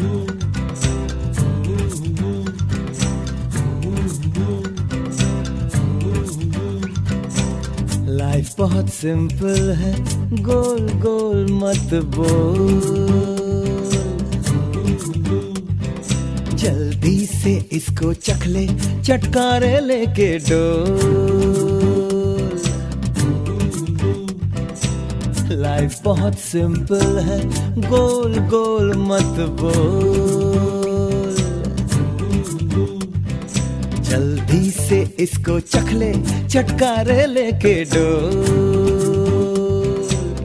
Life बहुत simple है, गोल गोल मत बोल, जल्दी से इसको चख ले, चटकारे लेके डोल। लाइफ बहुत सिंपल है, गोल गोल मत बोल, जल्दी से इसको चख ले, चटकारे लेके डोल।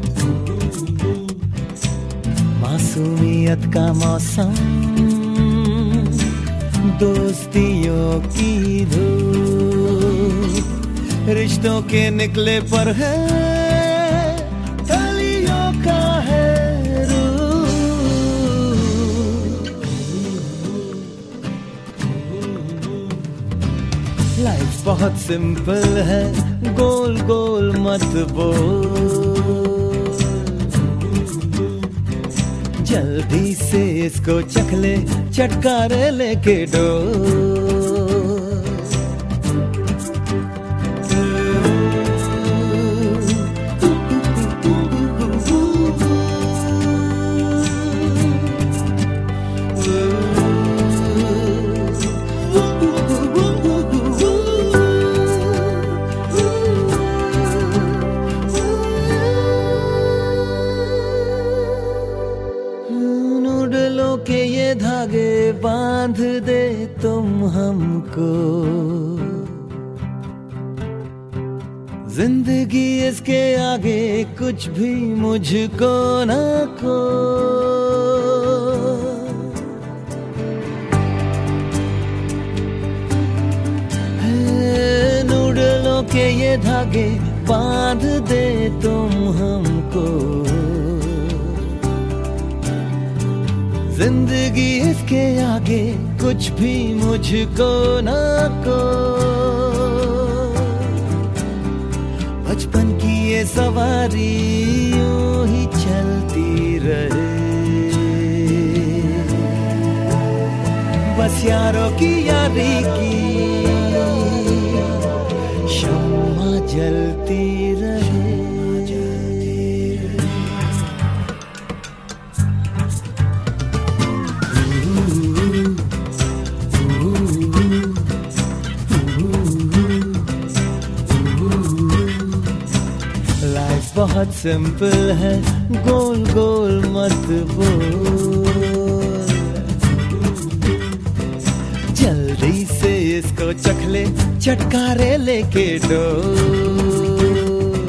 मासूमियत का मौसम, दोस्तियों की धूप, रिश्तों के निकले पर है, कलियों का है रूप। लाइफ बहुत सिंपल है, गोल गोल मत बोल, जल्दी से इसको चख ले, चटकारे लेके डोल। के ये धागे बांध दे तुम हमको, जिंदगी इसके आगे कुछ भी मुझको ना को। नूडलों के ये धागे बांध दे तुम हमको, जिंदगी इसके आगे कुछ भी मुझको ना को। बचपन की ये सवारी यूं ही चलती रहे, बस यारों की यारी की शम्मा जलती रहे। बहुत सिंपल है, गोल गोल मत बोल, जल्दी से इसको चख ले, चटकारे लेके डोल।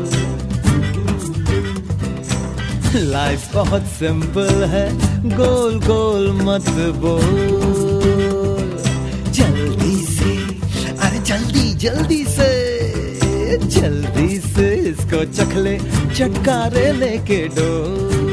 लाइफ बहुत सिंपल है, गोल गोल मत बोल, जल्दी से, अरे जल्दी जल्दी से, जल्दी से इसको चख ले, चटकारे लेके डोल।